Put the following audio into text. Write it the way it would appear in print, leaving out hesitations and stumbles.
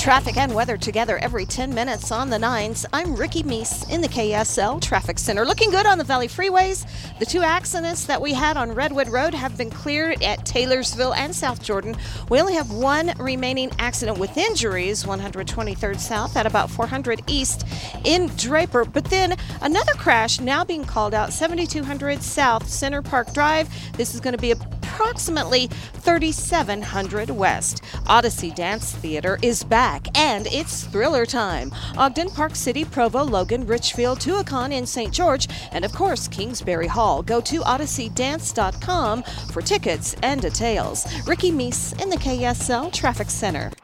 Traffic and weather together every 10 minutes on the 9s. I'm Ricky Meese in the KSL Traffic Center. Looking good on the Valley freeways. The two accidents that we had on Redwood Road have been cleared at Taylorsville and South Jordan. We only have one remaining accident with injuries, 123rd South at about 400 East in Draper. But then another crash now being called out, 7200 South Center Park Drive. This is going to be approximately 3700 West. Odyssey Dance Theater is back, and it's thriller time. Ogden, Park City, Provo, Logan, Richfield, Tuacahn in St. George, and of course Kingsbury Hall. Go to odysseydance.com for tickets and details. Ricky Meese in the KSL Traffic Center.